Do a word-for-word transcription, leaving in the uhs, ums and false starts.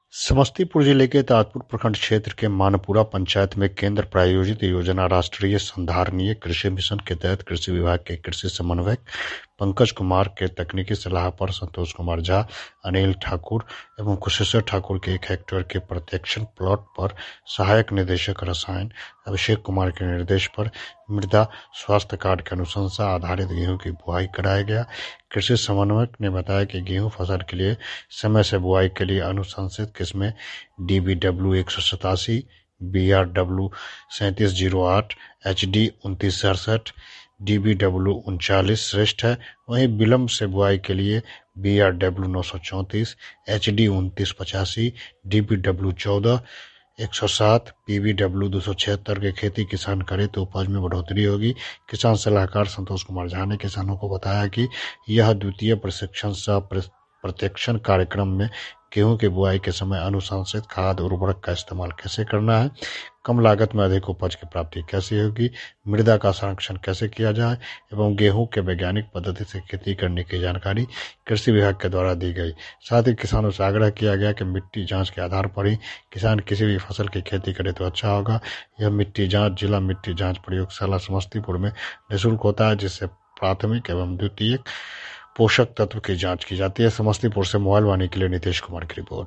समस्तीपुर जिले के ताजपुर प्रखंड क्षेत्र के मानपुरा पंचायत में केंद्र प्रायोजित योजना राष्ट्रीय संधारणीय कृषि मिशन के तहत कृषि विभाग के कृषि समन्वयक पंकज कुमार के तकनीकी सलाह पर संतोष कुमार झा, अनिल ठाकुर एवं कुशेश्वर ठाकुर के एक हेक्टेयर के प्रत्यक्षण प्लॉट पर सहायक निदेशक रसायन अभिषेक कुमार के निर्देश पर मृदा स्वास्थ्य कार्ड के अनुशंसा आधारित गेहूं की बुआई कराया गया। कृषि समन्वयक ने बताया कि गेहूं फसल के लिए समय से बुआई के लिए अनुशंसित किस्में डी बी डब्ल्यू एक सौ सतासी, बी आर डब्ल्यू सैंतीस जीरो आठ, एच डी उनतीस सड़सठ, डी बी डब्ल्यू उनचालीस श्रेष्ठ है। वहीं विलंब से बुआई के लिए बी आर डब्ल्यू नौ सौ चौंतीस, एच डी उनतीस पचासी, डी बी डब्ल्यू चौदह एक सौ सात, पी बी डब्ल्यू दो सौ छिहत्तर के खेती किसान करे तो उपज में बढ़ोतरी होगी। किसान सलाहकार संतोष कुमार झा ने किसानों को बताया कि यह द्वितीय प्रशिक्षण सह प्रत्यक्षण कार्यक्रम में गेहूं की बुआई के समय अनुशंसित खाद उर्वरक का इस्तेमाल कैसे करना है, कम लागत में अधिक उपज की प्राप्ति कैसे होगी, मृदा का संरक्षण कैसे किया जाए एवं गेहूं के वैज्ञानिक पद्धति से खेती करने की जानकारी कृषि विभाग के द्वारा दी गई। साथ ही किसानों से आग्रह किया गया कि मिट्टी जांच के आधार पर ही किसान किसी भी फसल की खेती करे तो अच्छा होगा। यह मिट्टी जाँच जिला मिट्टी जाँच प्रयोगशाला समस्तीपुर में निःशुल्क होता है, जिससे प्राथमिक एवं द्वितीयक पोषक तत्व की जांच की जाती है। समस्तीपुर से मोबाइल वाणी के लिए नीतीश कुमार की रिपोर्ट।